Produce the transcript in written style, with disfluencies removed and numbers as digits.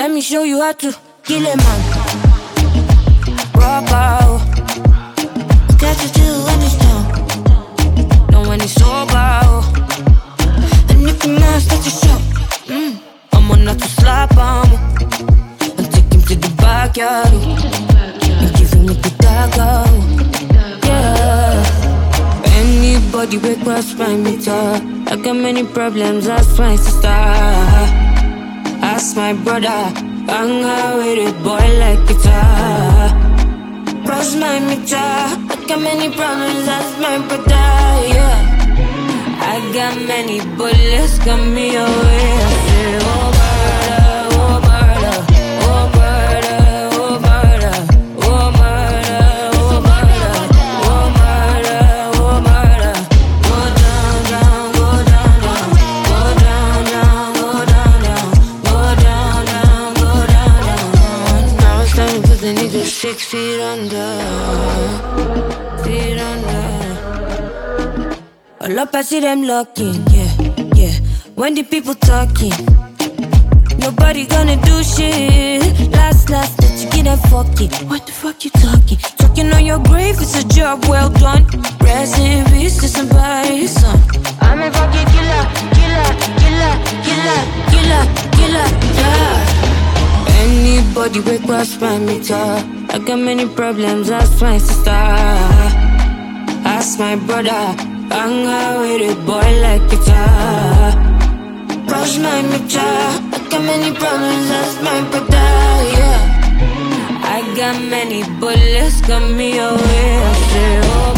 let me show you how to kill a man. Rock out. Catch you too when it's down. Know when it's sober. And if you must, let you show. I'm on not to slap him. And take him to the backyard. And give him with the dagger. Yeah. Anybody wake cross my meter. I got many problems, ask my sister. Ask my brother. Hang out with a boy like guitar. Cross my meter. I got many problems, ask my brother. Yeah. I got many bullets, got me away. I say, oh murder, oh murder, oh murder, oh murder, oh murder, oh murder, oh murder, oh murder. Go down, down, go down, down, go down, down, go down, down, go down, down, go down, down. Now it's time to put the nigga 6 feet under, feet under. All up, I see them looking, yeah, yeah. When the people talking, nobody gonna do shit. Last, let you get that fucking. What the fuck you talking? Talking on your grave, it's a job well done. Rest in peace to somebody's son. I'm a fucking killer, killer, killer, killer, killer, killer, yeah. Anybody wake cross my meter. I got many problems, ask my sister. Ask my brother. Hang out with a boy like guitar. Brush my meter. I got many problems, that's my brother, yeah. I got many bullets, got me away. I say, oh